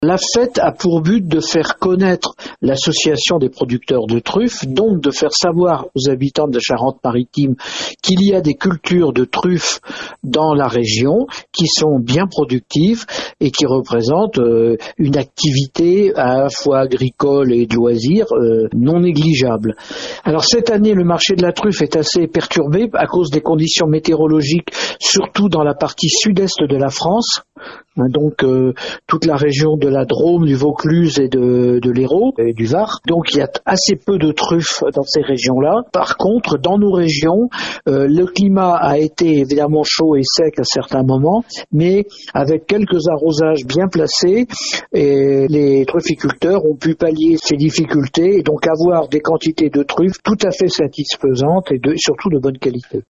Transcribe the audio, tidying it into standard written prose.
La fête a pour but de faire connaître l'association des producteurs de truffes, donc de faire savoir aux habitants de la Charente-Maritime qu'il y a des cultures de truffes dans la région qui sont bien productives et qui représentent une activité à la fois agricole et de loisirs non négligeable. Alors cette année, le marché de la truffe est assez perturbé à cause des conditions météorologiques, surtout dans la partie sud-est de la France. Donc toute la région de la Drôme, du Vaucluse et de l'Hérault et du Var. Donc il y a assez peu de truffes dans ces régions-là. Par contre, dans nos régions, le climat a été évidemment chaud et sec à certains moments, mais avec quelques arrosages bien placés, et les trufficulteurs ont pu pallier ces difficultés et donc avoir des quantités de truffes tout à fait satisfaisantes et surtout de bonne qualité.